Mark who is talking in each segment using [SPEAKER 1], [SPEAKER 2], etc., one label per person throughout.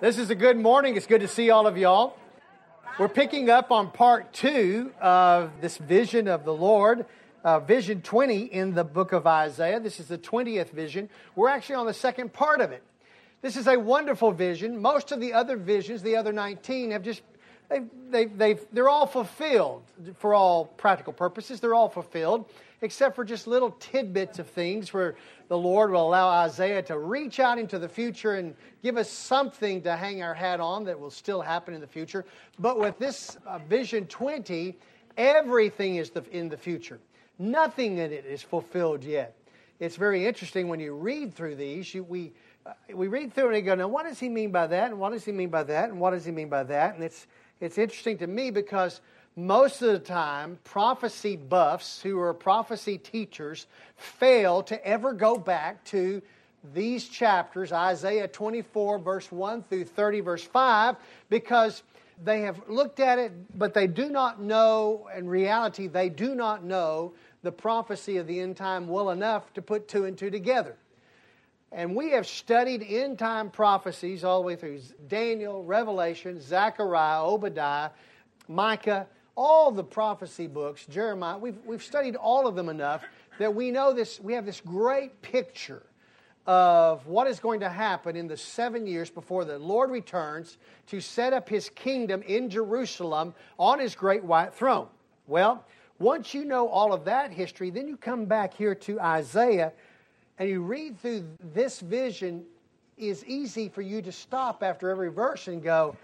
[SPEAKER 1] This is a good morning. It's good to see all of y'all. We're picking up on part 2 of this vision of the Lord, vision 20 in the book of Isaiah. This is the 20th vision. We're actually on the second part of it. This is a wonderful vision. Most of the other visions, the other 19, have just they're all fulfilled for all practical purposes. They're all fulfilled, except for just little tidbits of things where the Lord will allow Isaiah to reach out into the future and give us something to hang our hat on that will still happen in the future. But with this Vision 20, everything is in the future. Nothing in it is fulfilled yet. It's very interesting when you read through these. We read through it and go, now what does he mean by that? And what does he mean by that? And what does he mean by that? And it's interesting to me because most of the time, prophecy buffs who are prophecy teachers fail to ever go back to these chapters, Isaiah 24, verse 1 through 30, verse 5, because they have looked at it, but they do not know, in reality, they do not know the prophecy of the end time well enough to put 2 and 2 together. And we have studied end-time prophecies all the way through Daniel, Revelation, Zechariah, Obadiah, Micah, all the prophecy books, Jeremiah. We've studied all of them enough that we know this. We have this great picture of what is going to happen in the 7 years before the Lord returns to set up His kingdom in Jerusalem on His great white throne. Well, once you know all of that history, then you come back here to Isaiah and you read through this vision. It's easy for you to stop after every verse and go,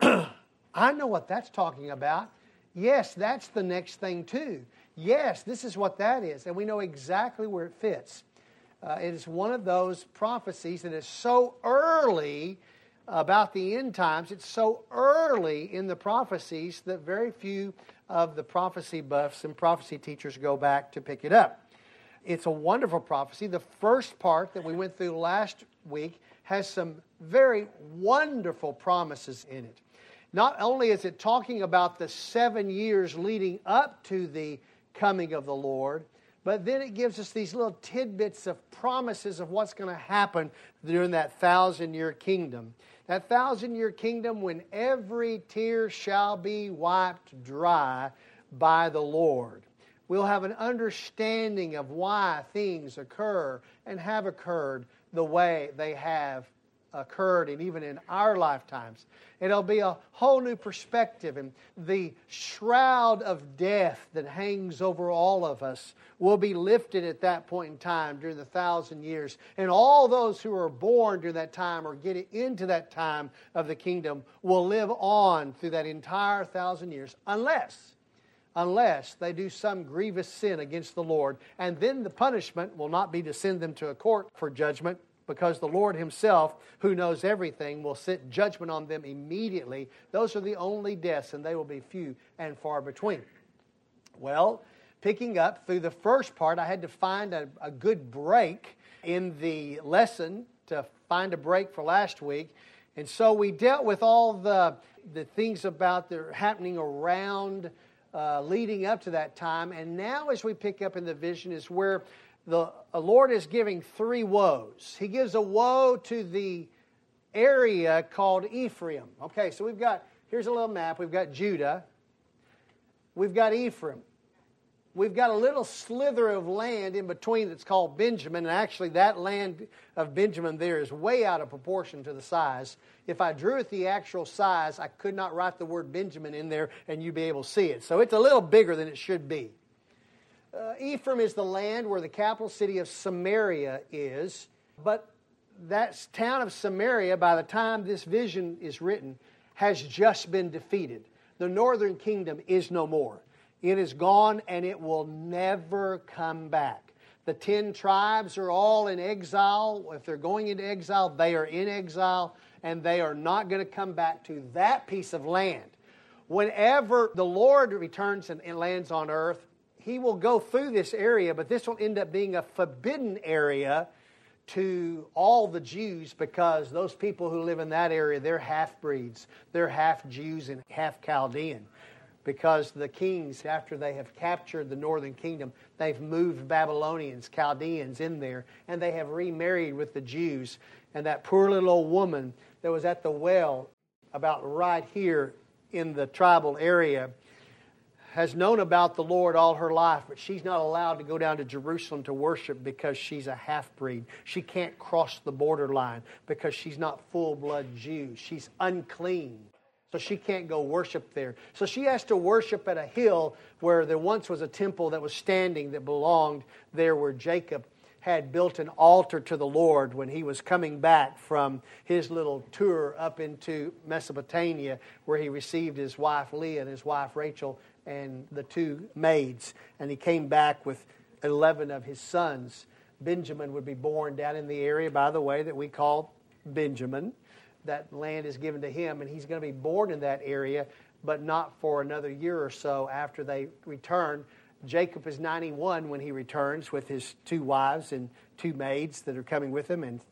[SPEAKER 1] I know what that's talking about. Yes, that's the next thing too. Yes, this is what that is. And we know exactly where it fits. It is one of those prophecies that is so early about the end times. It's so early in the prophecies that very few of the prophecy buffs and prophecy teachers go back to pick it up. It's a wonderful prophecy. The first part that we went through last week has some very wonderful promises in it. Not only is it talking about the 7 years leading up to the coming of the Lord, but then it gives us these little tidbits of promises of what's going to happen during that 1,000-year kingdom. That 1,000-year kingdom when every tear shall be wiped dry by the Lord. We'll have an understanding of why things occur and have occurred the way they have occurred and even in our lifetimes. It'll be a whole new perspective, and the shroud of death that hangs over all of us will be lifted at that point in time during the 1,000 years. And all those who are born during that time or get into that time of the kingdom will live on through that entire 1,000 years unless they do some grievous sin against the Lord. And then the punishment will not be to send them to a court for judgment, because the Lord Himself, who knows everything, will sit judgment on them immediately. Those are the only deaths, and they will be few and far between. Well, picking up through the first part, I had to find a good break in the lesson to find a break for last week. And so we dealt with all the things about that are happening around leading up to that time. And now as we pick up in the vision is where the Lord is giving 3 woes. He gives a woe to the area called Ephraim. Okay, so here's a little map. We've got Judah. We've got Ephraim. We've got a little slither of land in between that's called Benjamin. And actually that land of Benjamin there is way out of proportion to the size. If I drew it the actual size, I could not write the word Benjamin in there and you'd be able to see it. So it's a little bigger than it should be. Ephraim is the land where the capital city of Samaria is, but that town of Samaria, by the time this vision is written, has just been defeated. The northern kingdom is no more. It is gone and it will never come back. The 10 tribes are all in exile. If they're going into exile, they are in exile, and they are not going to come back to that piece of land. Whenever the Lord returns and lands on earth, He will go through this area, but this will end up being a forbidden area to all the Jews, because those people who live in that area, they're half-breeds. They're half Jews and half Chaldean. Because the kings, after they have captured the northern kingdom, they've moved Babylonians, Chaldeans in there, and they have remarried with the Jews. And that poor little old woman that was at the well about right here in the tribal area has known about the Lord all her life, but she's not allowed to go down to Jerusalem to worship because she's a half-breed. She can't cross the borderline because she's not full-blood Jew. She's unclean. So she can't go worship there. So she has to worship at a hill where there once was a temple that was standing that belonged there where Jacob had built an altar to the Lord when he was coming back from his little tour up into Mesopotamia, where he received his wife Leah and his wife Rachel and the two maids. And he came back with 11 of his sons. Benjamin would be born down in the area, by the way, that we call Benjamin. That land is given to him, and he's going to be born in that area, but not for another year or so after they return. Jacob is 91 when he returns with his two wives and two maids that are coming with him, and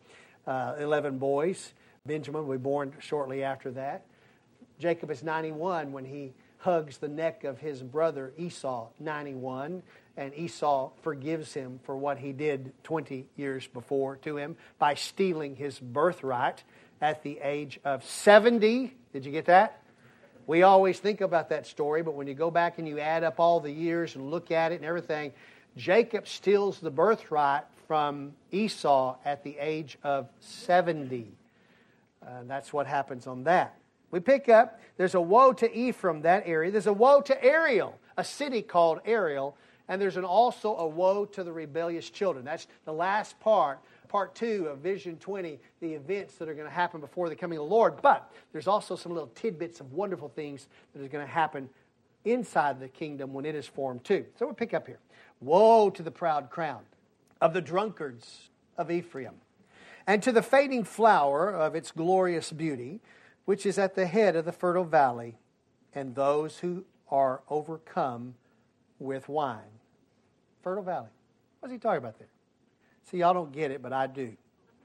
[SPEAKER 1] 11 boys. Benjamin will be born shortly after that. Jacob is 91 when he hugs the neck of his brother Esau, 91, and Esau forgives him for what he did 20 years before to him by stealing his birthright at the age of 70. Did you get that? We always think about that story, but when you go back and you add up all the years and look at it and everything, Jacob steals the birthright from Esau at the age of 70. That's what happens on that. We pick up, there's a woe to Ephraim, that area. There's a woe to Ariel, a city called Ariel. And there's also a woe to the rebellious children. That's the last part 2 of Vision 20, the events that are going to happen before the coming of the Lord. But there's also some little tidbits of wonderful things that are going to happen inside the kingdom when it is formed too. So we'll pick up here. Woe to the proud crown of the drunkards of Ephraim, and to the fading flower of its glorious beauty, which is at the head of the fertile valley, and those who are overcome with wine. Fertile valley. What's he talking about there? See, y'all don't get it, but I do.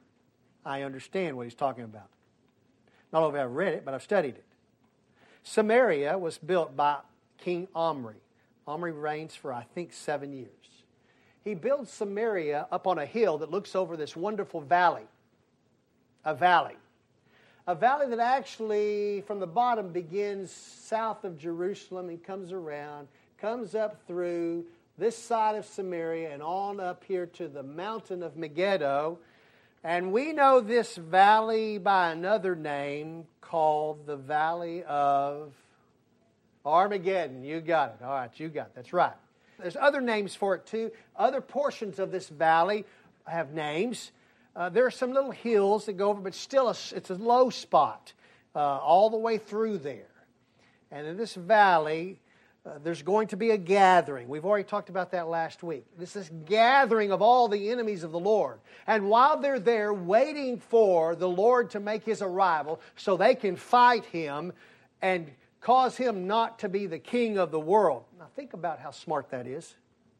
[SPEAKER 1] I understand what he's talking about. Not only have I read it, but I've studied it. Samaria was built by King Omri. Omri reigns for, I think, 7 years. He builds Samaria up on a hill that looks over this wonderful valley. A valley. A valley that actually, from the bottom, begins south of Jerusalem and comes around, comes up through this side of Samaria and on up here to the mountain of Megiddo. And we know this valley by another name called the Valley of Armageddon. You got it. All right, you got it. That's right. There's other names for it too. Other portions of this valley have names. There are some little hills that go over, but still it's a low spot all the way through there. And in this valley, there's going to be a gathering. We've already talked about that last week. This is gathering of all the enemies of the Lord. And while they're there waiting for the Lord to make His arrival so they can fight Him and cause Him not to be the king of the world. Now think about how smart that is.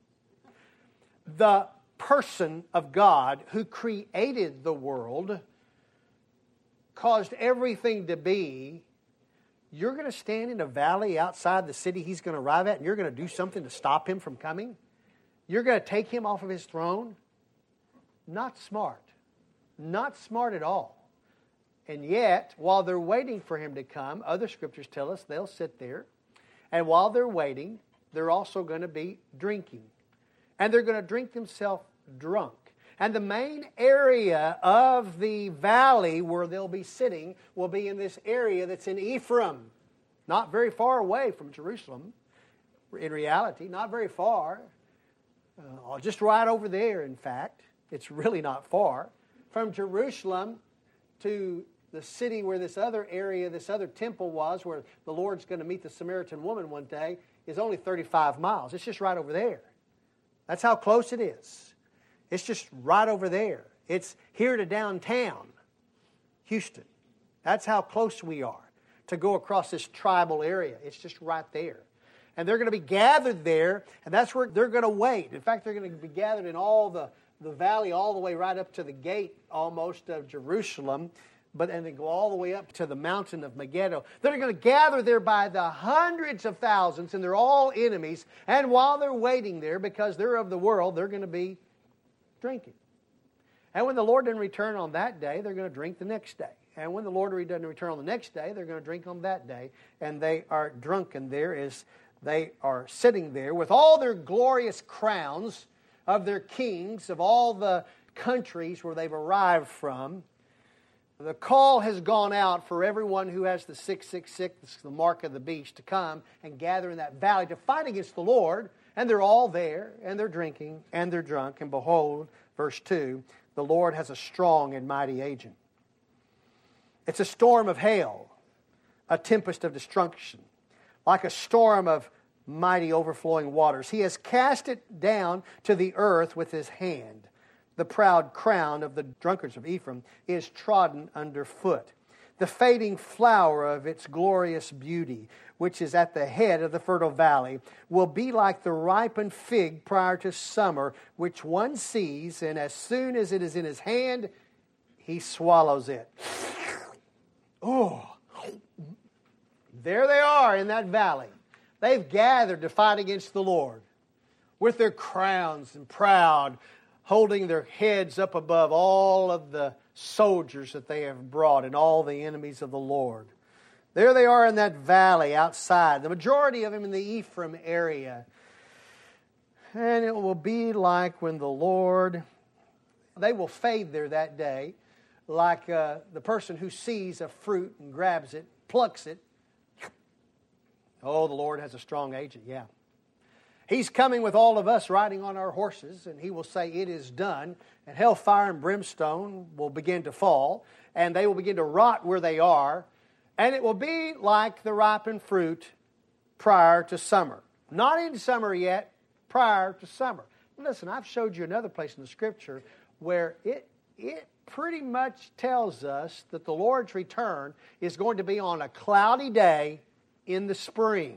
[SPEAKER 1] The person of God who created the world, caused everything to be. You're going to stand in a valley outside the city He's going to arrive at, and you're going to do something to stop Him from coming? You're going to take Him off of His throne? Not smart. Not smart at all. And yet, while they're waiting for Him to come, other scriptures tell us they'll sit there, and while they're waiting, they're also going to be drinking. And they're going to drink themselves drunk. And the main area of the valley where they'll be sitting will be in this area that's in Ephraim. Not very far away from Jerusalem, in reality, not very far. Just right over there, in fact. It's really not far. From Jerusalem to the city where this other area, this other temple was, where the Lord's going to meet the Samaritan woman one day, is only 35 miles. It's just right over there. That's how close it is. It's just right over there. It's here to downtown Houston. That's how close we are to go across this tribal area. It's just right there. And they're going to be gathered there, and that's where they're going to wait. In fact, they're going to be gathered in all the valley all the way right up to the gate almost of Jerusalem, and they go all the way up to the mountain of Megiddo. They're going to gather there by the hundreds of thousands, and they're all enemies. And while they're waiting there, because they're of the world, they're going to be drinking. And when the Lord doesn't return on that day, they're going to drink the next day. And when the Lord doesn't return on the next day, they're going to drink on that day. And they are drunken there as they are sitting there with all their glorious crowns of their kings, of all the countries where they've arrived from. The call has gone out for everyone who has the 666, the mark of the beast, to come and gather in that valley to fight against the Lord. And they're all there, and they're drinking, and they're drunk. And behold, verse 2, the Lord has a strong and mighty agent. It's a storm of hail, a tempest of destruction, like a storm of mighty overflowing waters. He has cast it down to the earth with his hand. The proud crown of the drunkards of Ephraim is trodden underfoot. The fading flower of its glorious beauty, which is at the head of the fertile valley, will be like the ripened fig prior to summer, which one sees, and as soon as it is in his hand, he swallows it. Oh, there they are in that valley. They've gathered to fight against the Lord with their crowns and proud, holding their heads up above all of the soldiers that they have brought and all the enemies of the Lord. There they are in that valley outside, the majority of them in the Ephraim area. And it will be like when the Lord, they will fade there that day, like the person who sees a fruit and grabs it, plucks it. Oh, the Lord has a strong agent, yeah. He's coming with all of us riding on our horses, and He will say, "It is done." And hellfire and brimstone will begin to fall, and they will begin to rot where they are. And it will be like the ripened fruit prior to summer. Not in summer yet, prior to summer. Listen, I've showed you another place in the Scripture where it pretty much tells us that the Lord's return is going to be on a cloudy day in the spring.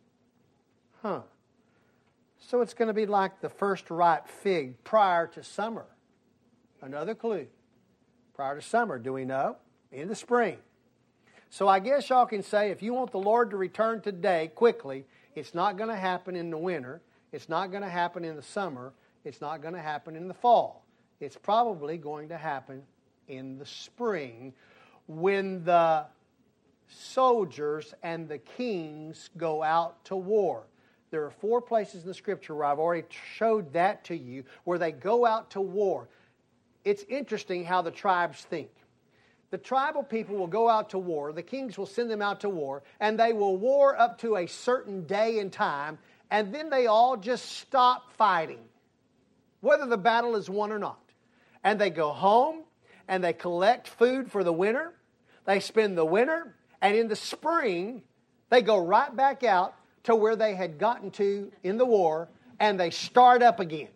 [SPEAKER 1] So it's going to be like the first ripe fig prior to summer. Another clue. Prior to summer, do we know? In the spring. So I guess y'all can say, if you want the Lord to return today quickly, it's not going to happen in the winter. It's not going to happen in the summer. It's not going to happen in the fall. It's probably going to happen in the spring when the soldiers and the kings go out to war. There are 4 places in the Scripture where I've already showed that to you, where they go out to war. It's interesting how the tribes think. The tribal people will go out to war, the kings will send them out to war, and they will war up to a certain day and time, and then they all just stop fighting, whether the battle is won or not. And they go home, and they collect food for the winter, they spend the winter, and in the spring, they go right back out to where they had gotten to in the war, and they start up again.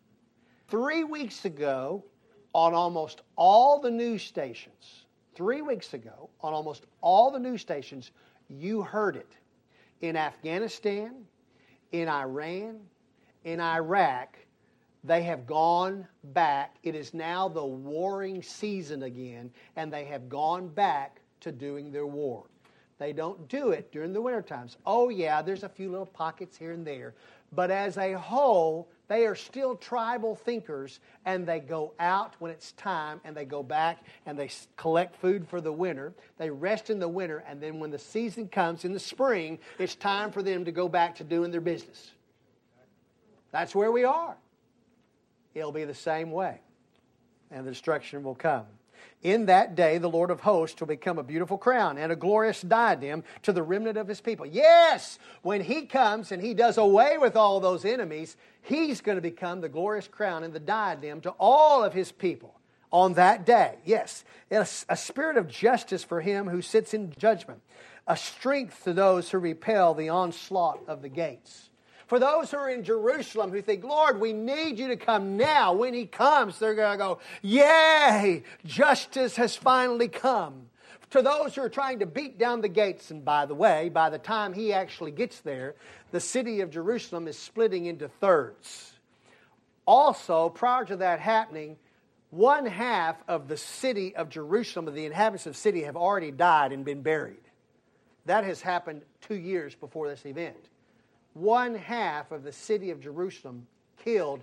[SPEAKER 1] 3 weeks ago, on almost all the news stations, 3 weeks ago, on almost all the news stations, you heard it. In Afghanistan, in Iran, in Iraq, they have gone back. It is now the warring season again, and they have gone back to doing their war. They don't do it during the winter times. Oh yeah, there's a few little pockets here and there. But as a whole, they are still tribal thinkers, and they go out when it's time, and they go back and they collect food for the winter. They rest in the winter, and then when the season comes in the spring, it's time for them to go back to doing their business. That's where we are. It'll be the same way, and the destruction will come. In that day, the Lord of hosts will become a beautiful crown and a glorious diadem to the remnant of His people. Yes, when He comes and He does away with all those enemies, He's going to become the glorious crown and the diadem to all of His people on that day. Yes, a spirit of justice for Him who sits in judgment, a strength to those who repel the onslaught of the gates. For those who are in Jerusalem who think, "Lord, we need you to come now." When He comes, they're going to go, "Yay, justice has finally come." To those who are trying to beat down the gates, and by the way, by the time He actually gets there, the city of Jerusalem is splitting into thirds. Also, prior to that happening, 1/2 of the city of Jerusalem, of the inhabitants of the city, have already died and been buried. That has happened 2 years before this event. 1/2 of the city of Jerusalem killed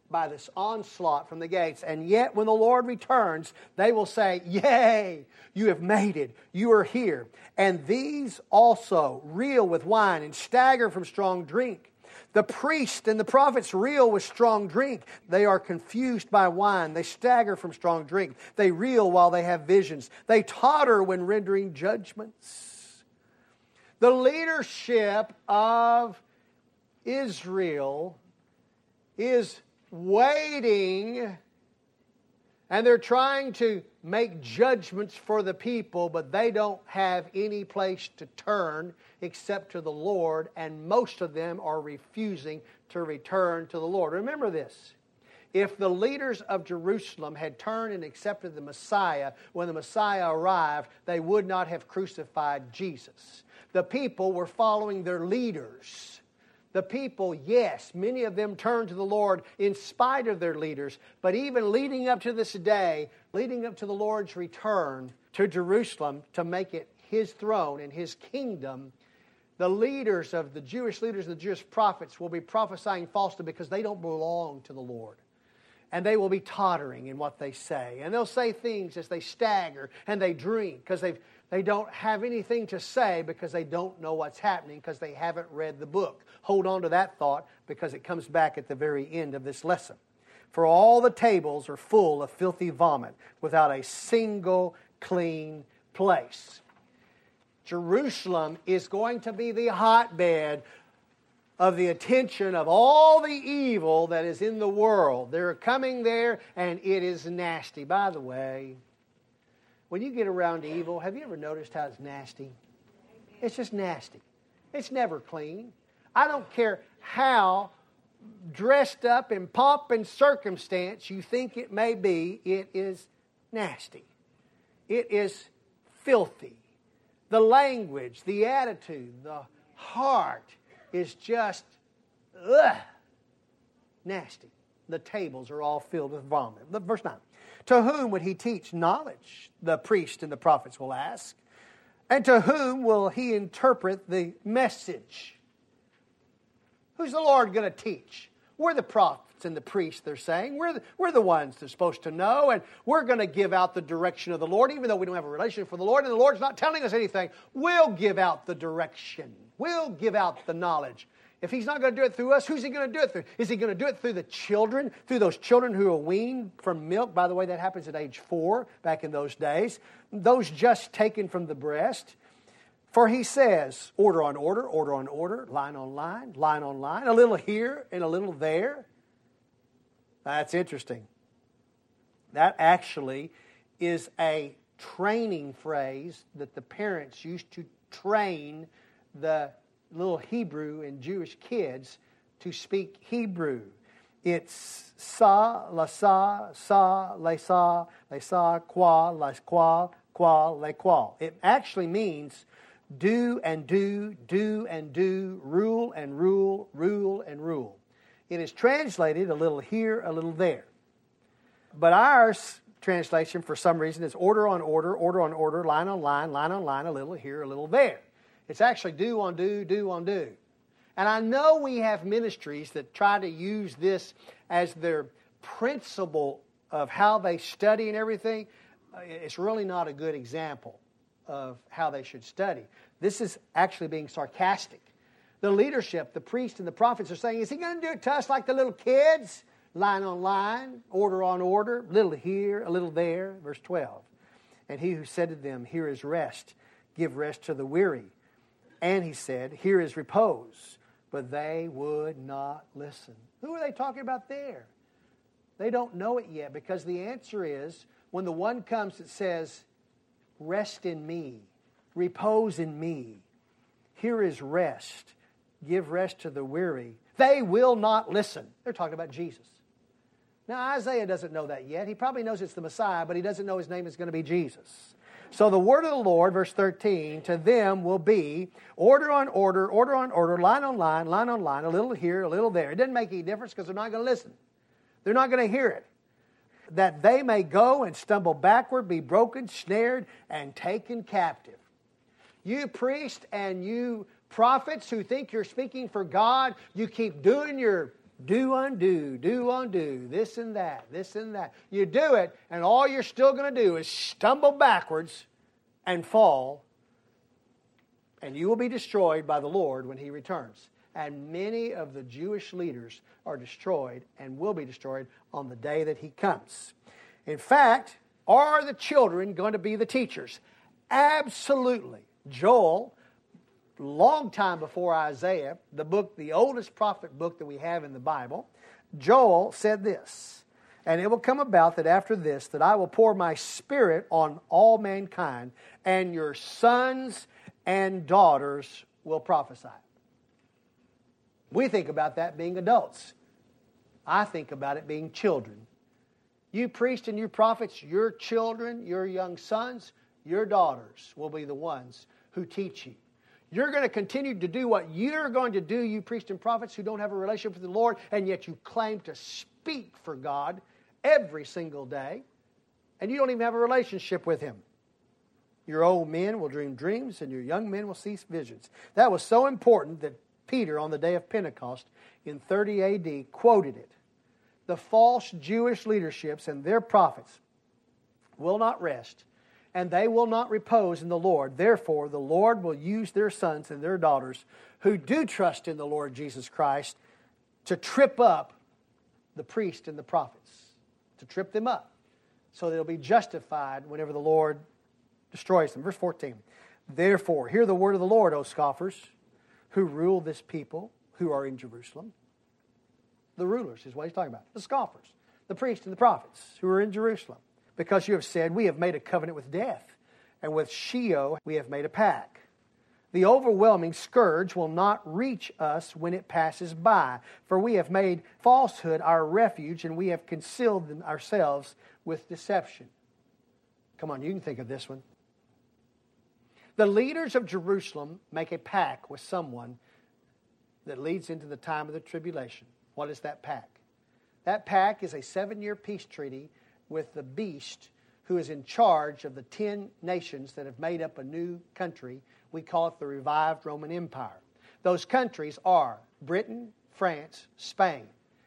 [SPEAKER 1] by this onslaught from the gates. And yet when the Lord returns, they will say, "Yea, you have made it. You are here." And these also reel with wine and stagger from strong drink. The priest and the prophets reel with strong drink. They are confused by wine. They stagger from strong drink. They reel while they have visions. They totter when rendering judgments. The leadership of Israel is waiting, and they're trying to make judgments for the people, but they don't have any place to turn except to the Lord, and most of them are refusing to return to the Lord. Remember this. If the leaders of Jerusalem had turned and accepted the Messiah when the Messiah arrived, they would not have crucified Jesus. The people were following their leaders. The people, yes, many of them turned to the Lord in spite of their leaders. But even leading up to this day, leading up to the Lord's return to Jerusalem to make it His throne and His kingdom, the leaders of the Jewish leaders and the Jewish prophets will be prophesying falsely because they don't belong to the Lord. And they will be tottering in what they say. And they'll say things as they stagger and they drink because they don't have anything to say because they don't know what's happening because they haven't read the book. Hold on to that thought because it comes back at the very end of this lesson. For all the tables are full of filthy vomit without a single clean place. Jerusalem is going to be the hotbed of the attention of all the evil that is in the world. They're coming there, and it is nasty. By the way, when you get around evil, have you ever noticed how it's nasty? It's just nasty. It's never clean. I don't care how dressed up in pomp and circumstance you think it may be, it is nasty. It is filthy. The language, the attitude, the heart is just nasty. The tables are all filled with vomit. Verse 9. To whom would he teach knowledge? The priest and the prophets will ask. And to whom will he interpret the message? Who's the Lord going to teach? We're the prophets and the priests, they're saying. We're the ones that are supposed to know, and we're going to give out the direction of the Lord, even though we don't have a relationship with the Lord, and the Lord's not telling us anything. We'll give out the direction. We'll give out the knowledge. If He's not going to do it through us, who's He going to do it through? Is He going to do it through the children, through those children who are weaned from milk? By the way, that happens at age 4 back in those days. Those just taken from the breast. For He says, order on order, order on order, line on line, line on line, a little here and a little there. That's interesting. That actually is a training phrase that the parents used to train the little Hebrew and Jewish kids to speak Hebrew. It's sa, la sa, le sa, qua, le qua. It actually means do and do, do and do, rule and rule, rule and rule. It is translated a little here, a little there. But our translation, for some reason, is order on order, order on order, line on line, line on line, a little here, a little there. It's actually do on do, do on do. And I know we have ministries that try to use this as their principle of how they study and everything. It's really not a good example of how they should study. This is actually being sarcastic. The leadership, the priests and the prophets are saying, is He going to do it to us like the little kids? Line on line, order on order, a little here, a little there. Verse 12. And He who said to them, here is rest, give rest to the weary. And He said, here is repose. But they would not listen. Who are they talking about there? They don't know it yet, because the answer is, when the one comes that says, rest in me, repose in me, here is rest, give rest to the weary, they will not listen. They're talking about Jesus. Now, Isaiah doesn't know that yet. He probably knows it's the Messiah, but he doesn't know His name is going to be Jesus. So the word of the Lord, verse 13, to them will be order on order, order on order, line on line, line on line, a little here, a little there. It doesn't make any difference because they're not going to listen. They're not going to hear it. That they may go and stumble backward, be broken, snared, and taken captive. You priests and you prophets who think you're speaking for God, you keep doing your Do, undo, this and that, this and that. You do it, and all you're still going to do is stumble backwards and fall, and you will be destroyed by the Lord when He returns. And many of the Jewish leaders are destroyed and will be destroyed on the day that He comes. In fact, are the children going to be the teachers? Absolutely. Joel, long time before Isaiah, the oldest prophet book that we have in the Bible, Joel said this, and it will come about that after this, that I will pour my Spirit on all mankind, and your sons and daughters will prophesy. We think about that being adults. I think about it being children. You priests and you prophets, your children, your young sons, your daughters will be the ones who teach you. You're going to continue to do what you're going to do, you priests and prophets who don't have a relationship with the Lord, and yet you claim to speak for God every single day, and you don't even have a relationship with Him. Your old men will dream dreams, and your young men will see visions. That was so important that Peter, on the day of Pentecost in 30 A.D., quoted it. The false Jewish leaderships and their prophets will not rest, and they will not repose in the Lord. Therefore, the Lord will use their sons and their daughters who do trust in the Lord Jesus Christ to trip up the priests and the prophets, to trip them up, so they'll be justified whenever the Lord destroys them. Verse 14, therefore, hear the word of the Lord, O scoffers, who rule this people who are in Jerusalem. The rulers is what he's talking about. The scoffers, the priests and the prophets who are in Jerusalem. Because you have said, we have made a covenant with death, and with Sheol we have made a pact. The overwhelming scourge will not reach us when it passes by, for we have made falsehood our refuge, and we have concealed ourselves with deception. Come on, you can think of this one. The leaders of Jerusalem make a pact with someone that leads into the time of the tribulation. What is that pact? That pact is a 7-year peace treaty with the beast who is in charge of the 10 nations that have made up a new country. We call it the revived Roman Empire. Those countries are Britain, France, Spain,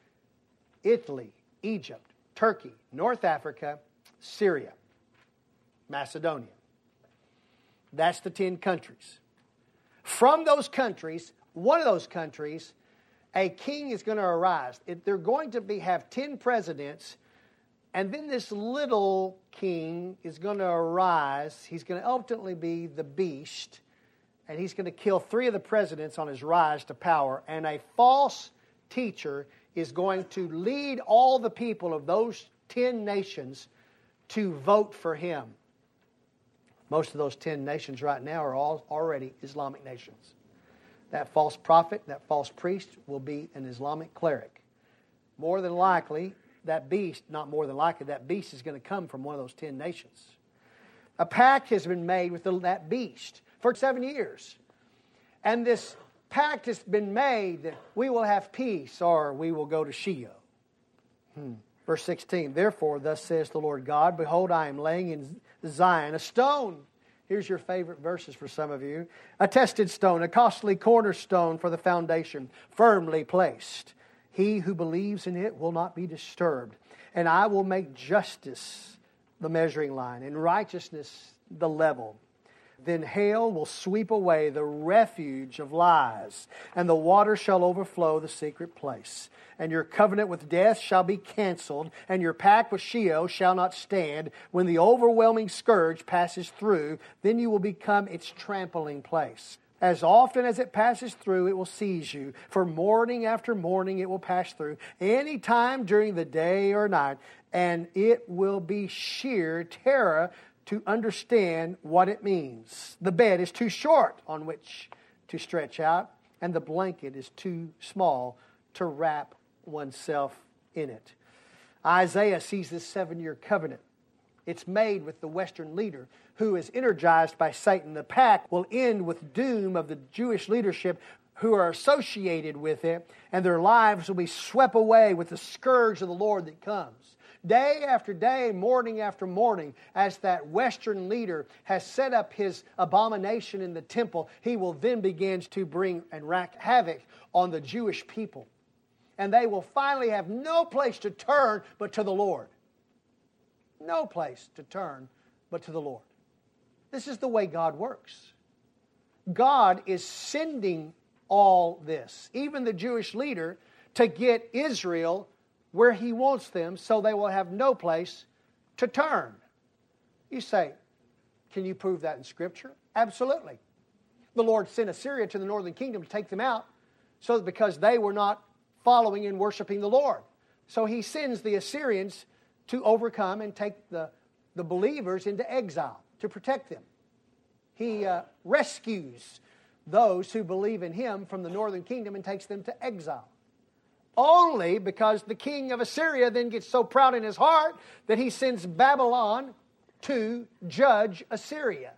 [SPEAKER 1] Italy, Egypt, Turkey, North Africa, Syria, Macedonia. That's the 10 countries. From those countries, one of those countries, a king is going to arise. They're going to have 10 presidents, and then this little king is going to arise. He's going to ultimately be the beast, and he's going to kill 3 of the presidents on his rise to power, and a false teacher is going to lead all the people of those 10 nations to vote for him. Most of those 10 nations right now are all already Islamic nations. That false prophet, that false priest will be an Islamic cleric. More than likely, that beast is going to come from one of those 10 nations. A pact has been made with that beast for 7 years. And this pact has been made that we will have peace or we will go to Sheol. Verse 16, therefore, thus says the Lord God, behold, I am laying in Zion a stone. Here's your favorite verses for some of you. A tested stone, a costly cornerstone for the foundation, firmly placed. He who believes in it will not be disturbed. And I will make justice the measuring line, and righteousness the level. Then hail will sweep away the refuge of lies, and the water shall overflow the secret place. And your covenant with death shall be canceled, and your pact with Sheol shall not stand. When the overwhelming scourge passes through, then you will become its trampling place. As often as it passes through, it will seize you. For morning after morning it will pass through, any time during the day or night, and it will be sheer terror to understand what it means. The bed is too short on which to stretch out, and the blanket is too small to wrap oneself in it. Isaiah sees this 7-year covenant. It's made with the Western leader who is energized by Satan. The pact will end with doom of the Jewish leadership who are associated with it, and their lives will be swept away with the scourge of the Lord that comes. Day after day, morning after morning, as that Western leader has set up his abomination in the temple, he will then begin to bring and wreak havoc on the Jewish people. And they will finally have no place to turn but to the Lord. No place to turn but to the Lord. This is the way God works. God is sending all this, even the Jewish leader, to get Israel where He wants them so they will have no place to turn. You say, can you prove that in Scripture? Absolutely. The Lord sent Assyria to the northern kingdom to take them out because they were not following and worshiping the Lord. So He sends the Assyrians to overcome and take the believers into exile to protect them. He rescues those who believe in Him from the northern kingdom and takes them to exile. Only because the king of Assyria then gets so proud in his heart that he sends Babylon to judge Assyria.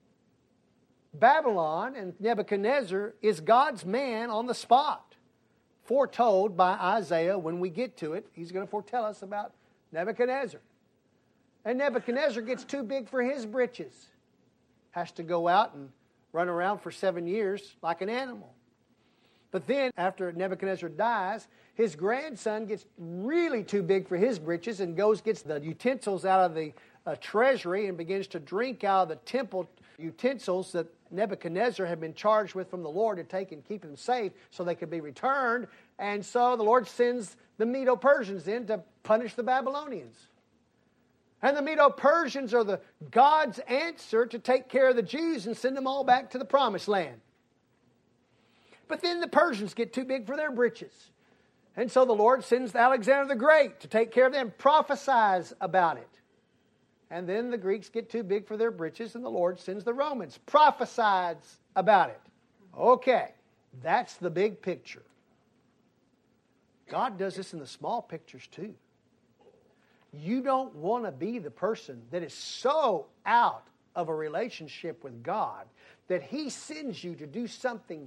[SPEAKER 1] Babylon and Nebuchadnezzar is God's man on the spot, foretold by Isaiah. When we get to it, he's going to foretell us about Nebuchadnezzar. And Nebuchadnezzar gets too big for his britches. Has to go out and run around for 7 years like an animal. But then, after Nebuchadnezzar dies, his grandson gets really too big for his britches and gets the utensils out of the treasury and begins to drink out of the temple utensils that Nebuchadnezzar had been charged with from the Lord to take and keep them safe so they could be returned. And so the Lord sends the Medo-Persians in to punish the Babylonians. And the Medo-Persians are the God's answer to take care of the Jews and send them all back to the promised land. But then the Persians get too big for their britches. And so the Lord sends Alexander the Great to take care of them, prophesies about it. And then the Greeks get too big for their britches, and the Lord sends the Romans, prophesies about it. Okay, that's the big picture. God does this in the small pictures too. You don't want to be the person that is so out of a relationship with God that He sends you to do something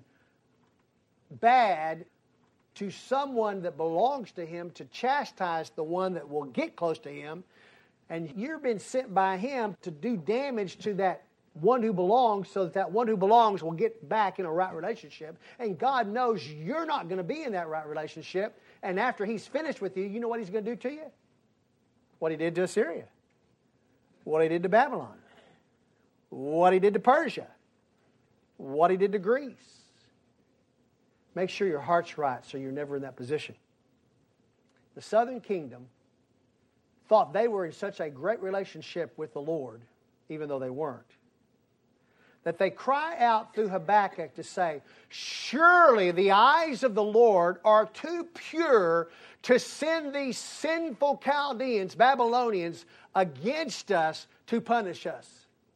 [SPEAKER 1] bad to someone that belongs to Him to chastise the one that will get close to Him, and you've been sent by Him to do damage to that one who belongs so that one who belongs will get back in a right relationship. And God knows you're not going to be in that right relationship, and after He's finished with you, you know what He's going to do to you? What He did to Assyria, what He did to Babylon, what He did to Persia, what He did to Greece. Make sure your heart's right so you're never in that position. The southern kingdom thought they were in such a great relationship with the Lord, even though they weren't, that they cry out through Habakkuk to say, surely the eyes of the Lord are too pure to send these sinful Chaldeans, Babylonians, against us to punish us.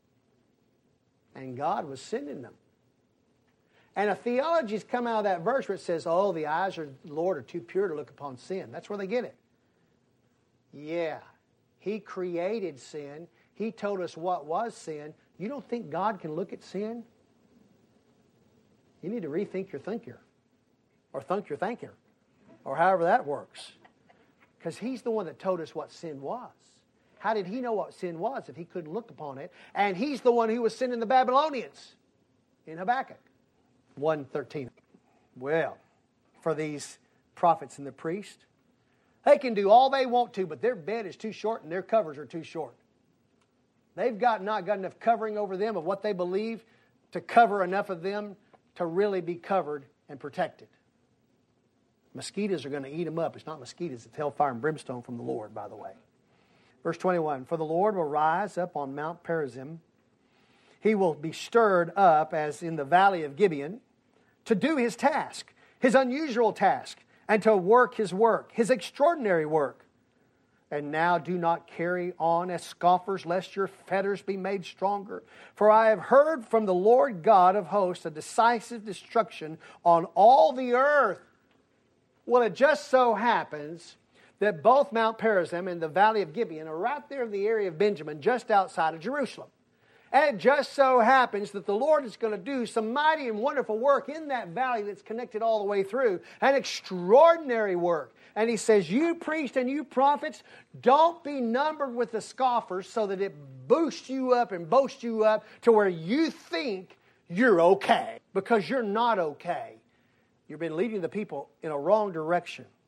[SPEAKER 1] And God was sending them. And a theology's come out of that verse where it says, oh, the eyes of the Lord are too pure to look upon sin. That's where they get it. Yeah, He created sin. He told us what was sin. You don't think God can look at sin? You need to rethink your thinker. Or think your thinker. Or however that works. Because He's the one that told us what sin was. How did He know what sin was if He couldn't look upon it? And He's the one who was sending the Babylonians in Habakkuk 1:13. Well, for these prophets and the priest, they can do all they want to, but their bed is too short and their covers are too short. They've not got enough covering over them of what they believe to cover enough of them to really be covered and protected. Mosquitoes are going to eat them up. It's not mosquitoes, it's hellfire and brimstone from the Lord, by the way. Verse 21, for the Lord will rise up on Mount Perazim. He will be stirred up as in the valley of Gibeon to do His task, His unusual task, and to work His work, His extraordinary work. And now do not carry on as scoffers, lest your fetters be made stronger. For I have heard from the Lord God of hosts a decisive destruction on all the earth. Well, it just so happens that both Mount Perazim and the valley of Gibeon are right there in the area of Benjamin, just outside of Jerusalem. And it just so happens that the Lord is going to do some mighty and wonderful work in that valley that's connected all the way through. An extraordinary work. And He says, you priests and you prophets, don't be numbered with the scoffers so that it boosts you up and boasts you up to where you think you're okay. Because you're not okay. You've been leading the people in a wrong direction.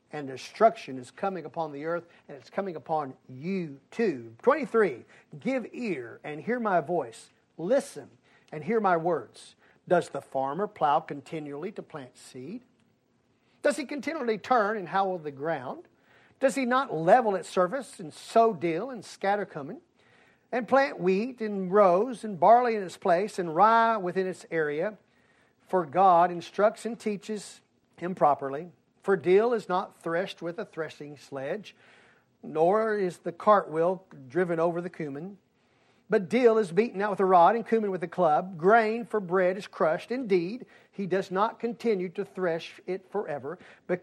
[SPEAKER 1] and destruction is coming upon the earth, and it's coming upon you too. 23, give ear and hear my voice. Listen and hear my words. Does the farmer plow continually to plant seed? Does he continually turn and hallow the ground? Does he not level its surface and sow dill and scatter cumin, and plant wheat in rows and barley in its place and rye within its area? For God instructs and teaches him properly. For dill is not threshed with a threshing sledge, nor is the cartwheel driven over the cumin. But dill is beaten out with a rod, and cumin with a club. Grain for bread is crushed. Indeed, he does not continue to thresh it forever,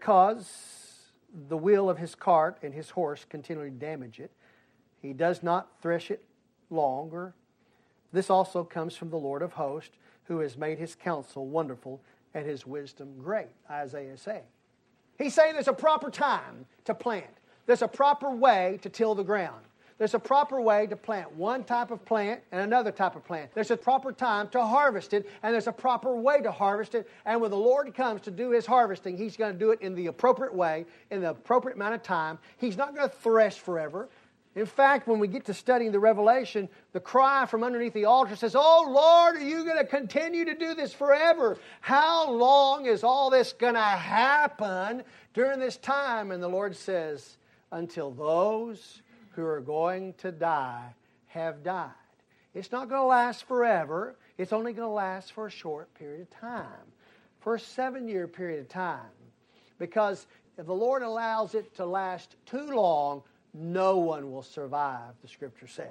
[SPEAKER 1] because the wheel of his cart and his horse continually damage it. He does not thresh it longer. This also comes from the Lord of hosts, who has made his counsel wonderful and his wisdom great. Isaiah is saying. He's saying there's a proper time to plant. There's a proper way to till the ground. There's a proper way to plant one type of plant and another type of plant. There's a proper time to harvest it, and there's a proper way to harvest it. And when the Lord comes to do his harvesting, he's going to do it in the appropriate way, in the appropriate amount of time. He's not going to thresh forever. In fact, when we get to studying the Revelation, the cry from underneath the altar says, "Oh Lord, are you going to continue to do this forever? How long is all this going to happen during this time?" And the Lord says, "Until those who are going to die have died." It's not going to last forever. It's only going to last for a short period of time, for a 7-year period of time. Because if the Lord allows it to last too long, no one will survive, the Scripture says.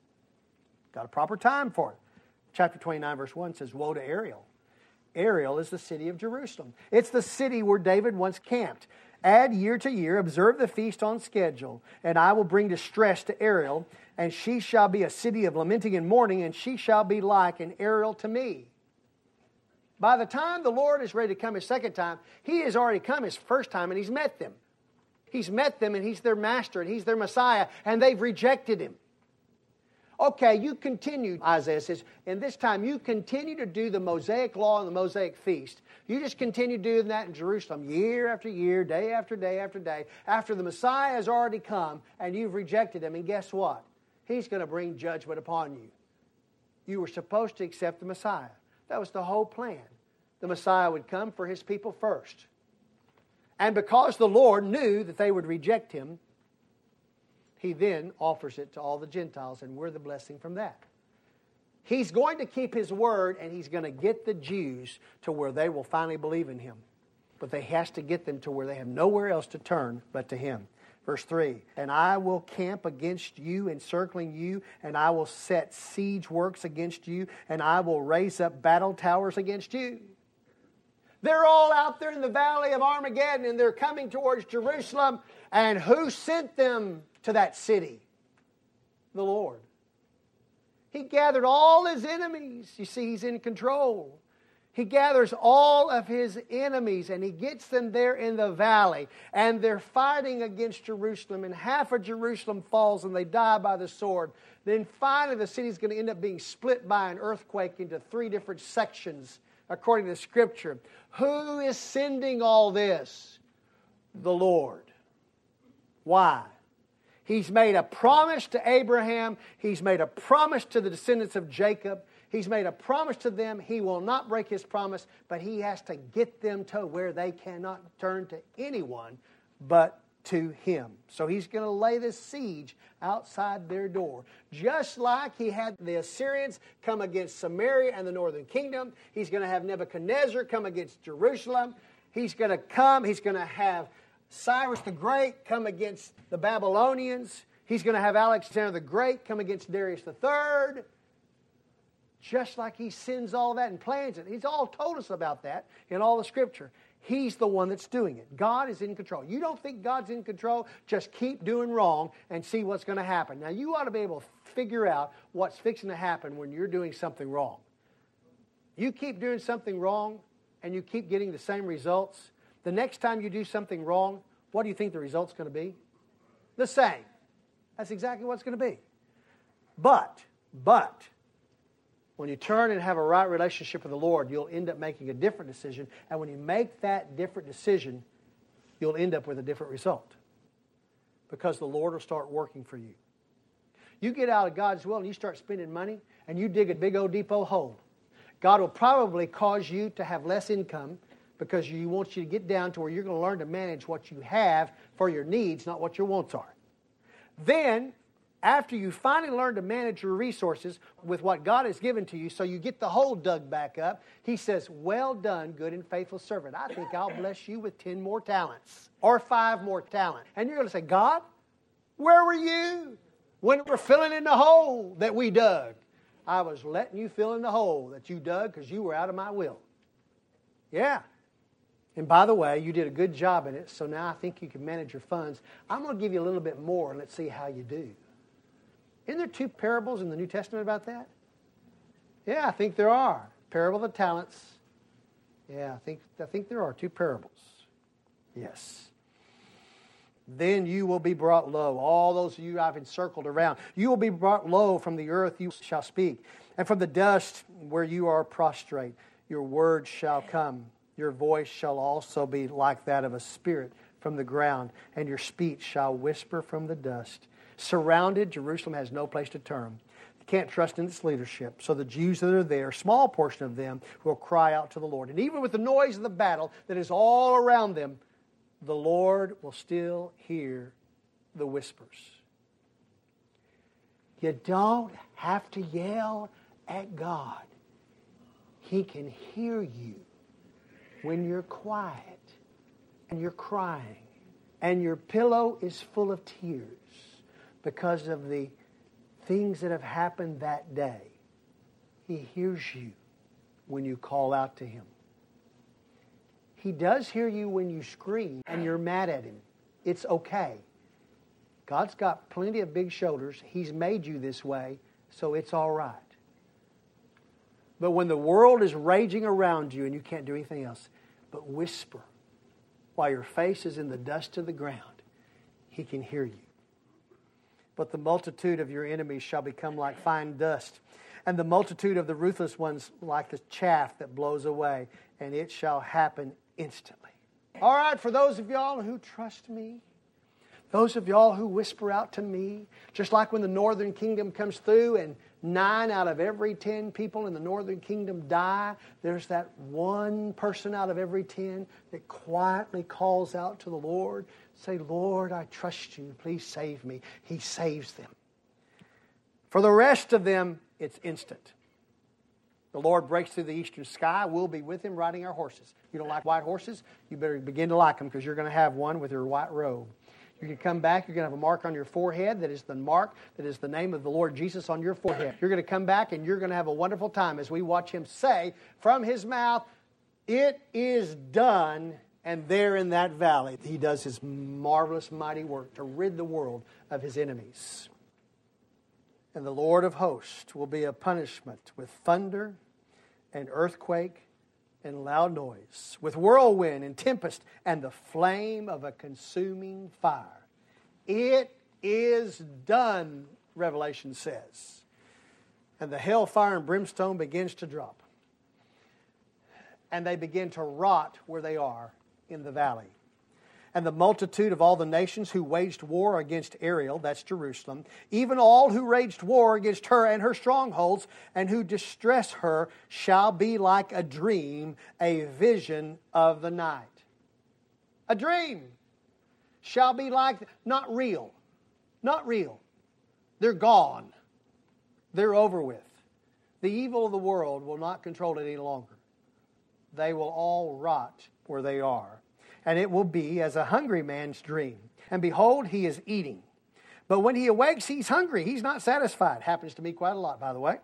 [SPEAKER 1] Got a proper time for it. Chapter 29, verse 1 says, "Woe to Ariel." Ariel is the city of Jerusalem. It's the city where David once camped. "Add year to year, observe the feast on schedule, and I will bring distress to Ariel, and she shall be a city of lamenting and mourning, and she shall be like an Ariel to me." By the time the Lord is ready to come his second time, he has already come his first time, and he's met them. He's met them, and he's their master, and he's their Messiah, and they've rejected him. Okay, you continue, Isaiah says, in this time you continue to do the Mosaic law and the Mosaic feast. You just continue doing that in Jerusalem year after year, day after day after day, after the Messiah has already come and you've rejected him. And guess what? He's going to bring judgment upon you. You were supposed to accept the Messiah. That was the whole plan. The Messiah would come for his people first. And because the Lord knew that they would reject him, he then offers it to all the Gentiles, and we're the blessing from that. He's going to keep his word, and he's going to get the Jews to where they will finally believe in him. But he has to get them to where they have nowhere else to turn but to him. Verse 3, "And I will camp against you, encircling you, and I will set siege works against you, and I will raise up battle towers against you." They're all out there in the valley of Armageddon, and they're coming towards Jerusalem. And who sent them to that city? The Lord. He gathered all his enemies. You see, he's in control. He gathers all of his enemies, and he gets them there in the valley. And they're fighting against Jerusalem, and half of Jerusalem falls, and they die by the sword. Then finally the city's going to end up being split by an earthquake into 3 different sections, according to Scripture. Who is sending all this? The Lord. Why? He's made a promise to Abraham. He's made a promise to the descendants of Jacob. He's made a promise to them. He will not break his promise, but he has to get them to where they cannot turn to anyone but to him. So he's going to lay this siege outside their door. Just like he had the Assyrians come against Samaria and the northern kingdom, he's going to have Nebuchadnezzar come against Jerusalem. He's going to come, he's going to have Cyrus the Great come against the Babylonians. He's going to have Alexander the Great come against Darius III. Just like he sends all that and plans it. He's all told us about that in all the Scripture. He's the one that's doing it. God is in control. You don't think God's in control? Just keep doing wrong and see what's going to happen. Now, you ought to be able to figure out what's fixing to happen when you're doing something wrong. You keep doing something wrong and you keep getting the same results. The next time you do something wrong, what do you think the result's going to be? The same. That's exactly what it's going to be. But, when you turn and have a right relationship with the Lord, you'll end up making a different decision. And when you make that different decision, you'll end up with a different result. Because the Lord will start working for you. You get out of God's will and you start spending money and you dig a big old depot hole. God will probably cause you to have less income because He wants you to get down to where you're going to learn to manage what you have for your needs, not what your wants are. Then, after you finally learn to manage your resources with what God has given to you, so you get the hole dug back up, He says, well done, good and faithful servant. I think I'll bless you with 10 more talents or 5 more talents. And you're going to say, God, where were you when we're filling in the hole that we dug? I was letting you fill in the hole that you dug because you were out of my will. Yeah. And by the way, you did a good job in it, so now I think you can manage your funds. I'm going to give you a little bit more, and let's see how you do. Isn't there 2 parables in the New Testament about that? Yeah, I think there are. Parable of the talents. Yeah, I think there are 2 parables. Yes. Then you will be brought low. All those of you I've encircled around. You will be brought low from the earth, you shall speak. And from the dust where you are prostrate, your words shall come. Your voice shall also be like that of a spirit from the ground, and your speech shall whisper from the dust. Surrounded, Jerusalem has no place to turn. You can't trust in its leadership. So the Jews that are there, a small portion of them, will cry out to the Lord. And even with the noise of the battle that is all around them, the Lord will still hear the whispers. You don't have to yell at God. He can hear you when you're quiet and you're crying and your pillow is full of tears because of the things that have happened that day. He hears you when you call out to Him. He does hear you when you scream and you're mad at Him. It's okay. God's got plenty of big shoulders. He's made you this way, so it's all right. But when the world is raging around you and you can't do anything else but whisper while your face is in the dust of the ground, He can hear you. But the multitude of your enemies shall become like fine dust, and the multitude of the ruthless ones like the chaff that blows away, and it shall happen instantly. All right, for those of y'all who trust me, those of y'all who whisper out to me, just like when the northern kingdom comes through and 9 out of every 10 people in the northern kingdom die, there's that one person out of every 10 that quietly calls out to the Lord, say, Lord, I trust you, please save me. He saves them. For the rest of them, it's instant. The Lord breaks through the eastern sky. We'll be with Him riding our horses. You don't like white horses? You better begin to like them because you're going to have one with your white robe. You can come back. You're going to have a mark on your forehead that is the mark, that is the name of the Lord Jesus on your forehead. You're going to come back and you're going to have a wonderful time as we watch Him say from His mouth, it is done. And there in that valley, He does His marvelous, mighty work to rid the world of His enemies. And the Lord of hosts will be a punishment with thunder and earthquake and loud noise, with whirlwind and tempest and the flame of a consuming fire. It is done, Revelation says. And the hellfire and brimstone begins to drop. And they begin to rot where they are in the valley. And the multitude of all the nations who waged war against Ariel, that's Jerusalem, even all who waged war against her and her strongholds, and who distress her, shall be like a dream, a vision of the night. A dream shall be like, not real. Not real. They're gone. They're over with. The evil of the world will not control it any longer. They will all rot where they are. And it will be as a hungry man's dream. And behold, he is eating. But when he awakes, he's hungry. He's not satisfied. Happens to me quite a lot, by the way.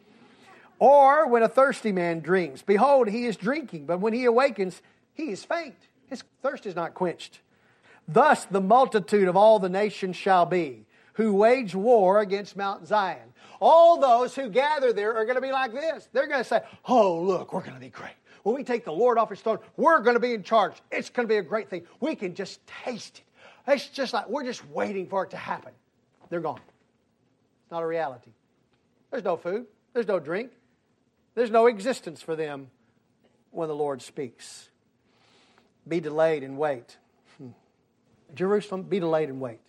[SPEAKER 1] Or when a thirsty man dreams. Behold, he is drinking. But when he awakens, he is faint. His thirst is not quenched. Thus the multitude of all the nations shall be, who wage war against Mount Zion. All those who gather there are going to be like this. They're going to say, oh, look, we're going to be great. When we take the Lord off His throne, we're going to be in charge. It's going to be a great thing. We can just taste it. It's just like we're just waiting for it to happen. They're gone. It's not a reality. There's no food. There's no drink. There's no existence for them when the Lord speaks. Be delayed and wait. Jerusalem, be delayed and wait.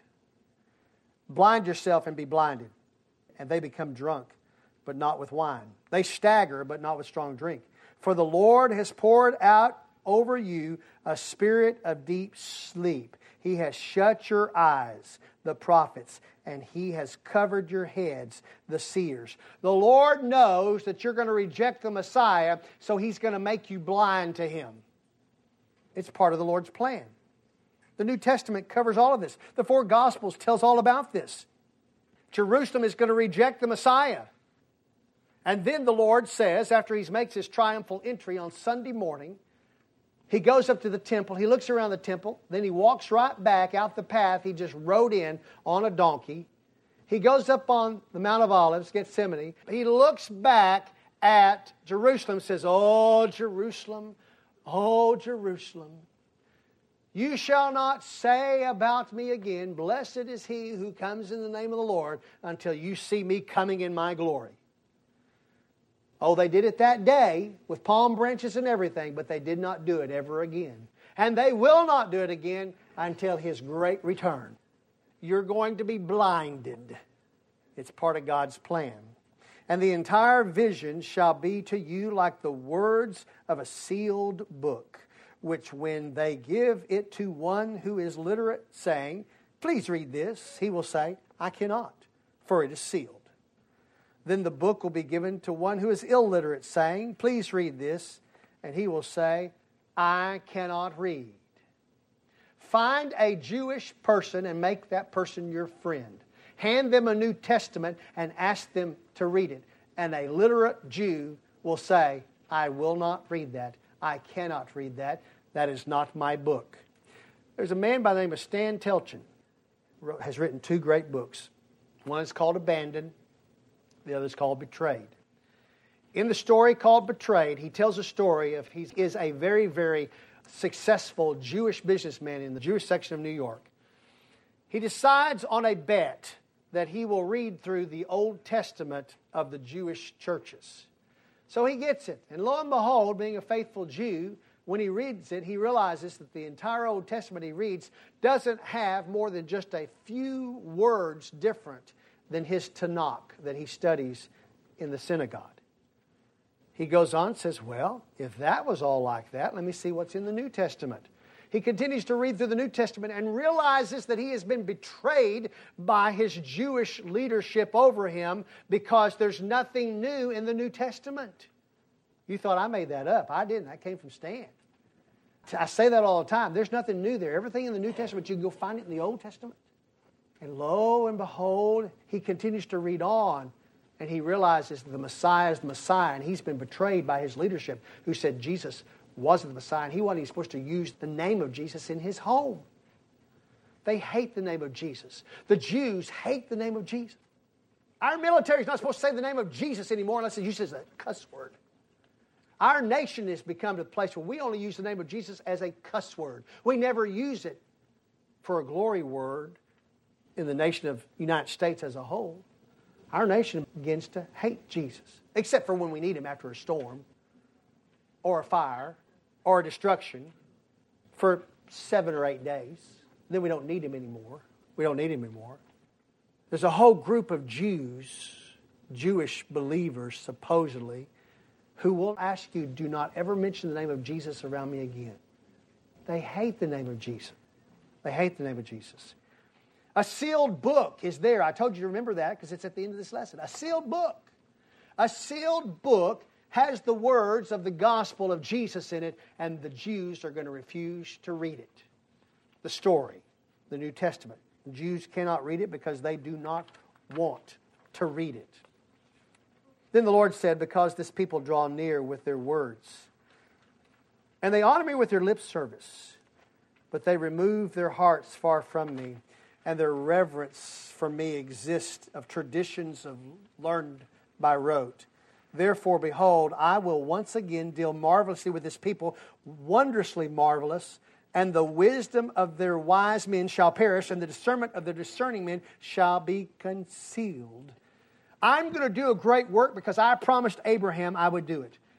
[SPEAKER 1] Blind yourself and be blinded. And they become drunk, but not with wine. They stagger, but not with strong drink. For the Lord has poured out over you a spirit of deep sleep. He has shut your eyes, the prophets, and He has covered your heads, the seers. The Lord knows that you're going to reject the Messiah, so He's going to make you blind to Him. It's part of the Lord's plan. The New Testament covers all of this. The four Gospels tells all about this. Jerusalem is going to reject the Messiah. And then the Lord says, after He makes His triumphal entry on Sunday morning, He goes up to the temple, He looks around the temple, then He walks right back out the path He just rode in on a donkey. He goes up on the Mount of Olives, Gethsemane. He looks back at Jerusalem and says, "Oh, Jerusalem, oh, Jerusalem, you shall not say about me again, blessed is he who comes in the name of the Lord, until you see me coming in my glory." Oh, they did it that day with palm branches and everything, but they did not do it ever again. And they will not do it again until His great return. You're going to be blinded. It's part of God's plan. And the entire vision shall be to you like the words of a sealed book, which when they give it to one who is literate, saying, "Please read this," he will say, "I cannot, for it is sealed." Then the book will be given to one who is illiterate, saying, "Please read this," and he will say, "I cannot read." Find a Jewish person and make that person your friend. Hand them a New Testament and ask them to read it. And a literate Jew will say, "I will not read that. I cannot read that. That is not my book." There's a man by the name of Stan Telchin who has written two great books. One is called Abandoned. The other is called Betrayed. In the story called Betrayed, he tells a story of he is a very, very successful Jewish businessman in the Jewish section of New York. He decides on a bet that he will read through the Old Testament of the Jewish churches. So he gets it. And lo and behold, being a faithful Jew, when he reads it, he realizes that the entire Old Testament he reads doesn't have more than just a few words different than his Tanakh that he studies in the synagogue. He goes on and says, "Well, if that was all like that, let me see what's in the New Testament." He continues to read through the New Testament and realizes that he has been betrayed by his Jewish leadership over him because there's nothing new in the New Testament. You thought I made that up. I didn't. That came from Stan. I say that all the time. There's nothing new there. Everything in the New Testament, you can go find it in the Old Testament. And lo and behold, he continues to read on, and he realizes that the Messiah is the Messiah, and he's been betrayed by his leadership who said Jesus wasn't the Messiah, and he wasn't even supposed to use the name of Jesus in his home. They hate the name of Jesus. The Jews hate the name of Jesus. Our military is not supposed to say the name of Jesus anymore unless it uses a cuss word. Our nation has become to the place where we only use the name of Jesus as a cuss word. We never use it for a glory word in the nation of the United States as a whole. Our nation begins to hate Jesus, except for when we need him after a storm or a fire or a destruction for 7 or 8 days. Then we don't need him anymore. We don't need him anymore. There's a whole group of Jews, Jewish believers supposedly, who will ask you, "Do not ever mention the name of Jesus around me again." They hate the name of Jesus. They hate the name of Jesus. A sealed book is there. I told you to remember that because it's at the end of this lesson. A sealed book. A sealed book has the words of the gospel of Jesus in it, and the Jews are going to refuse to read it. The story, the New Testament. The Jews cannot read it because they do not want to read it. Then the Lord said, "Because this people draw near with their words, and they honor me with their lip service, but they remove their hearts far from me, and their reverence for me exists of traditions of learned by rote. Therefore, behold, I will once again deal marvelously with this people, wondrously marvelous, and the wisdom of their wise men shall perish, and the discernment of their discerning men shall be concealed." I'm going to do a great work because I promised Abraham I would do it.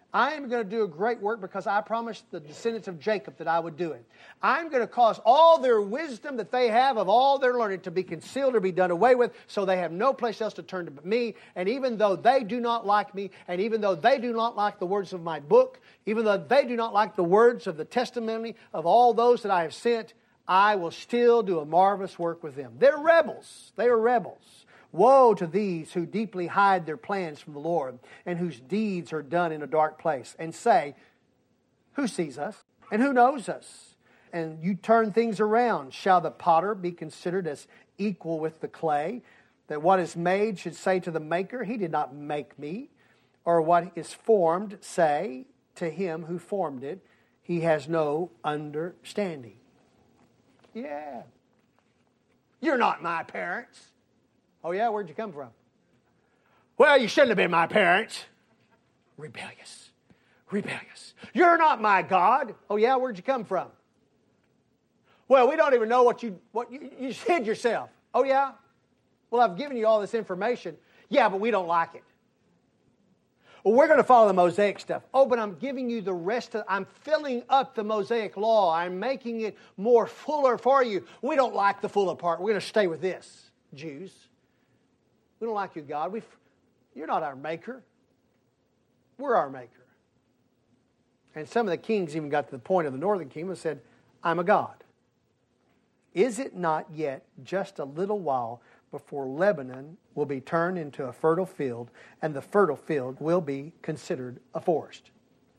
[SPEAKER 1] I am going to do a great work because I promised the descendants of Jacob that I would do it. I'm going to cause all their wisdom that they have of all their learning to be concealed or be done away with, so they have no place else to turn to but me. And even though they do not like me, and even though they do not like the words of my book, even though they do not like the words of the testimony of all those that I have sent, I will still do a marvelous work with them. They're rebels. They are rebels. Woe to these who deeply hide their plans from the Lord, and whose deeds are done in a dark place, and say, who sees us, and who knows us? And you turn things around. Shall the potter be considered as equal with the clay, that what is made should say to the maker, he did not make me? Or what is formed say to him who formed it, he has no understanding. Yeah. You're not my parents. Oh yeah, where'd you come from? Well, you shouldn't have been my parents. Rebellious. Rebellious. You're not my God. Oh yeah, where'd you come from? Well, we don't even know what you hid yourself. Oh yeah? Well, I've given you all this information. Yeah, but we don't like it. Well, we're going to follow the Mosaic stuff. Oh, but I'm giving you the rest of, I'm filling up the Mosaic law. I'm making it more fuller for you. We don't like the fuller part. We're going to stay with this, Jews. We don't like you, God. You're not our maker. We're our maker. And some of the kings even got to the point of the northern kingdom and said, I'm a God. Is it not yet just a little while before Lebanon will be turned into a fertile field, and the fertile field will be considered a forest?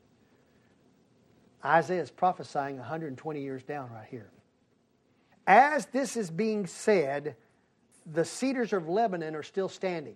[SPEAKER 1] Isaiah is prophesying 120 years down right here. As this is being said, the cedars of Lebanon are still standing.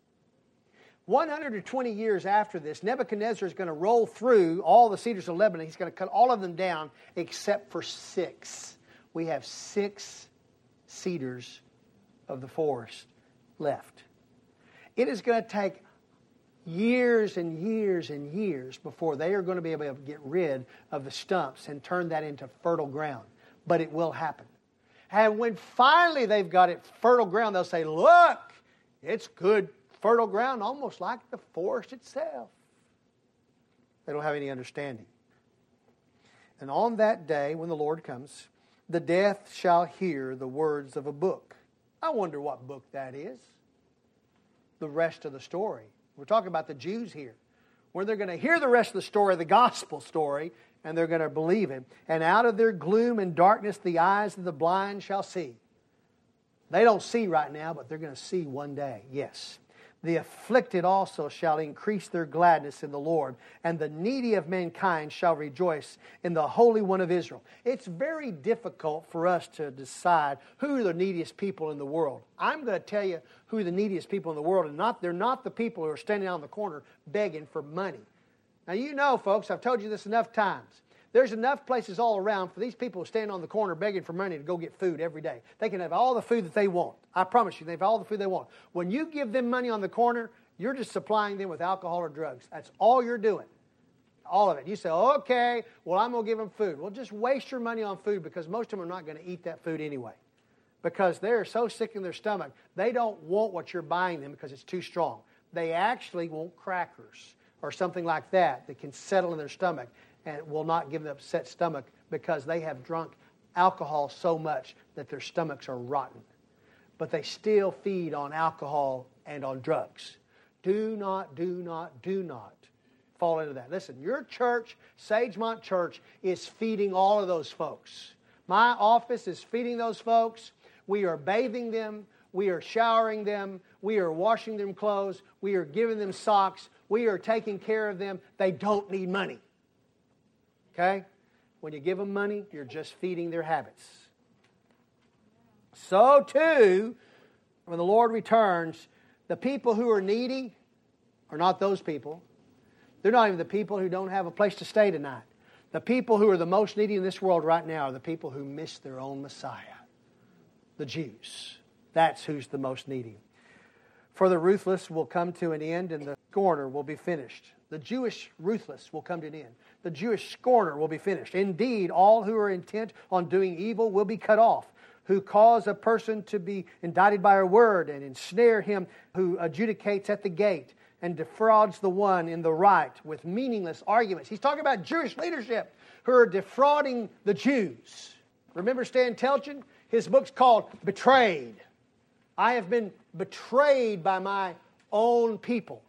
[SPEAKER 1] 120 years after this, Nebuchadnezzar is going to roll through all the cedars of Lebanon. He's going to cut all of them down except for 6. We have 6 cedars of the forest left. It is going to take years and years and years before they are going to be able to get rid of the stumps and turn that into fertile ground. But it will happen. And when finally they've got it fertile ground, they'll say, look, it's good fertile ground, almost like the forest itself. They don't have any understanding. And on that day, when the Lord comes, the deaf shall hear the words of a book. I wonder what book that is. The rest of the story. We're talking about the Jews here, where they're going to hear the rest of the story, the gospel story, and they're going to believe it. And out of their gloom and darkness, the eyes of the blind shall see. They don't see right now, but they're going to see one day. Yes. The afflicted also shall increase their gladness in the Lord, and the needy of mankind shall rejoice in the Holy One of Israel. It's very difficult for us to decide who are the neediest people in the world. I'm going to tell you who the neediest people in the world are. They're not the people who are standing on the corner begging for money. Now you know, folks, I've told you this enough times. There's enough places all around for these people who stand on the corner begging for money to go get food every day. They can have all the food that they want. I promise you, they have all the food they want. When you give them money on the corner, you're just supplying them with alcohol or drugs. That's all you're doing. All of it. You say, okay, well, I'm going to give them food. Well, just waste your money on food because most of them are not going to eat that food anyway. Because they're so sick in their stomach, they don't want what you're buying them because it's too strong. They actually want crackers or something like that that can settle in their stomach and will not give them an upset stomach because they have drunk alcohol so much that their stomachs are rotten. But they still feed on alcohol and on drugs. Do not fall into that. Listen, your church, Sagemont Church, is feeding all of those folks. My office is feeding those folks. We are bathing them. We are showering them. We are washing them clothes. We are giving them socks. We are taking care of them. They don't need money. Okay? When you give them money, you're just feeding their habits. So too, when the Lord returns, the people who are needy are not those people. They're not even the people who don't have a place to stay tonight. The people who are the most needy in this world right now are the people who miss their own Messiah. The Jews. That's who's the most needy. For the ruthless will come to an end and the scorner will be finished. The Jewish ruthless will come to an end. The Jewish scorner will be finished. Indeed, all who are intent on doing evil will be cut off, who cause a person to be indicted by a word and ensnare him who adjudicates at the gate. and defrauds the one in the right with meaningless arguments. He's talking about Jewish leadership who are defrauding the Jews. Remember Stan Telchin? His book's called Betrayed. I have been betrayed by my own people.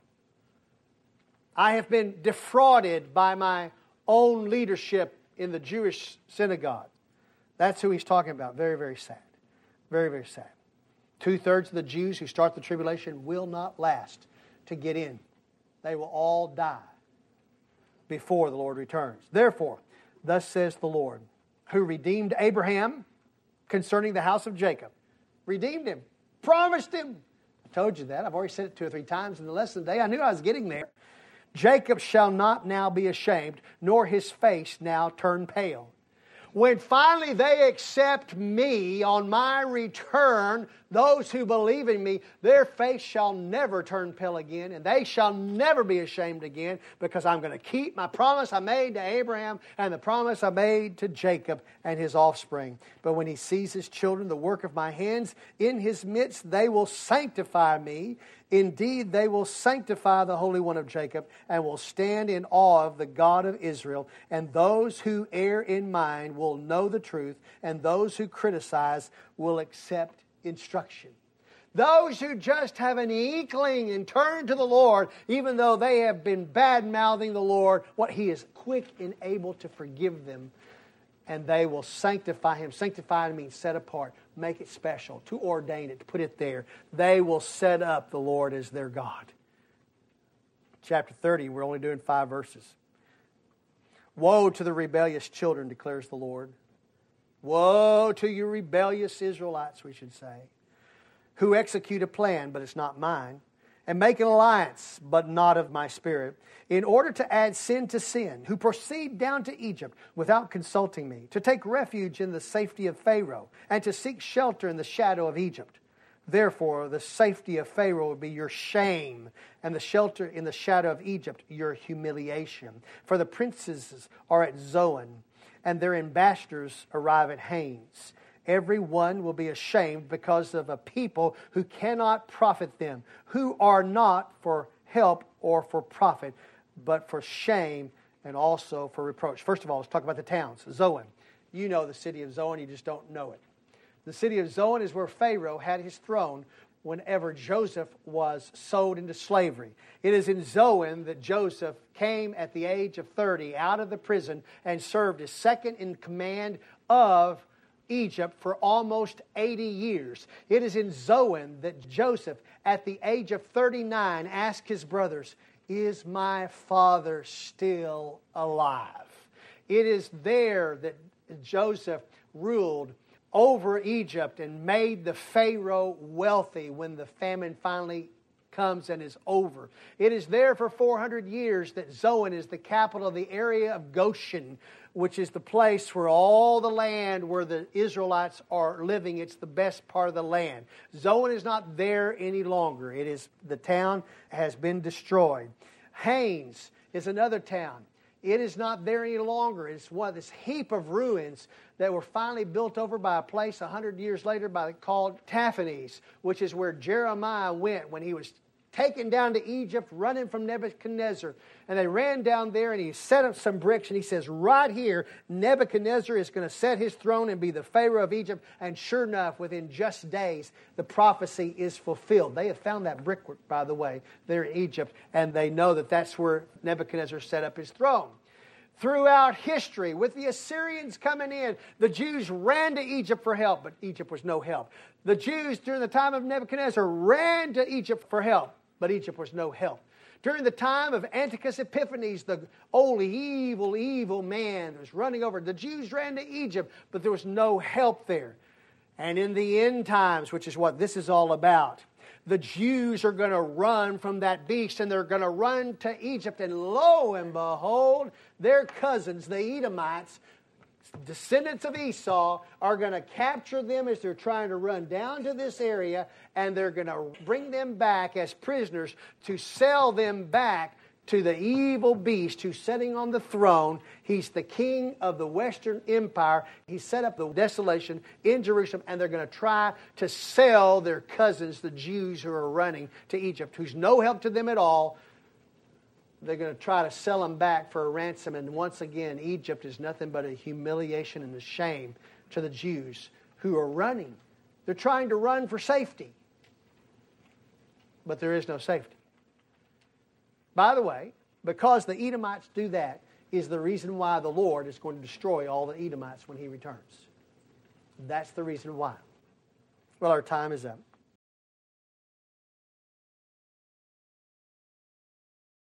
[SPEAKER 1] I have been defrauded by my own leadership in the Jewish synagogue. That's who he's talking about. Very, very sad. Very, very sad. 2/3 of the Jews who start the tribulation will not last to get in. They will all die before the Lord returns. Therefore, thus says the Lord, who redeemed Abraham concerning the house of Jacob. Redeemed him. Promised him. I told you that. I've already said it 2 or 3 times in the lesson today. I knew I was getting there. Jacob shall not now be ashamed, nor his face now turn pale. When finally they accept me on my return, those who believe in me, their face shall never turn pale again, and they shall never be ashamed again, because I'm going to keep my promise I made to Abraham and the promise I made to Jacob and his offspring. But when he sees his children, the work of my hands, in his midst they will sanctify me. Indeed, they will sanctify the Holy One of Jacob and will stand in awe of the God of Israel. And those who err in mind will know the truth, and those who criticize will accept instruction. Those who just have an inkling and turn to the Lord, even though they have been bad-mouthing the Lord, He is quick and able to forgive them, and they will sanctify Him. Sanctify means set apart, make it special, to ordain it, to put it there. They will set up the Lord as their God. Chapter 30, we're only doing 5 verses. Woe to the rebellious children, declares the Lord. Woe to you rebellious Israelites, we should say, who execute a plan, but it's not mine, and make an alliance, but not of my spirit, in order to add sin to sin, who proceed down to Egypt without consulting me, to take refuge in the safety of Pharaoh, and to seek shelter in the shadow of Egypt. Therefore, the safety of Pharaoh will be your shame, and the shelter in the shadow of Egypt your humiliation. For the princes are at Zoan, and their ambassadors arrive at Hanes. Every one will be ashamed because of a people who cannot profit them, who are not for help or for profit, but for shame and also for reproach. First of all, let's talk about the towns. Zoan. You know the city of Zoan, you just don't know it. The city of Zoan is where Pharaoh had his throne whenever Joseph was sold into slavery. It is in Zoan that Joseph came at the age of 30 out of the prison and served as second in command of Egypt for almost 80 years. It is in Zoan that Joseph, at the age of 39, asked his brothers, "Is my father still alive?" It is there that Joseph ruled over Egypt and made the Pharaoh wealthy when the famine finally comes and is over. It is there for 400 years that Zoan is the capital of the area of Goshen, which is the place where all the land where the Israelites are living, it's the best part of the land. Zoan is not there any longer. The town has been destroyed. Hanes is another town. It is not there any longer. It's one of this heap of ruins that were finally built over by a place 100 years later called Taphanes, which is where Jeremiah went when he was taken down to Egypt, running from Nebuchadnezzar. And they ran down there and he set up some bricks and he says, right here, Nebuchadnezzar is going to set his throne and be the Pharaoh of Egypt. And sure enough, within just days, the prophecy is fulfilled. They have found that brickwork, by the way, there in Egypt, and they know that that's where Nebuchadnezzar set up his throne. Throughout history, with the Assyrians coming in, the Jews ran to Egypt for help, but Egypt was no help. The Jews, during the time of Nebuchadnezzar, ran to Egypt for help, but Egypt was no help. During the time of Antiochus Epiphanes, the old evil man that was running over, the Jews ran to Egypt, but there was no help there. And in the end times, which is what this is all about, the Jews are going to run from that beast and they're going to run to Egypt. And lo and behold, their cousins, the Edomites, descendants of Esau, are going to capture them as they're trying to run down to this area, and they're going to bring them back as prisoners to sell them back to the evil beast who's sitting on the throne. He's the king of the Western Empire. He set up the desolation in Jerusalem, and they're going to try to sell their cousins, the Jews who are running to Egypt, who's no help to them at all. They're going to try to sell them back for a ransom, and once again, Egypt is nothing but a humiliation and a shame to the Jews who are running. They're trying to run for safety, but there is no safety. By the way, because the Edomites do that is the reason why the Lord is going to destroy all the Edomites when He returns. That's the reason why. Well, our time is up.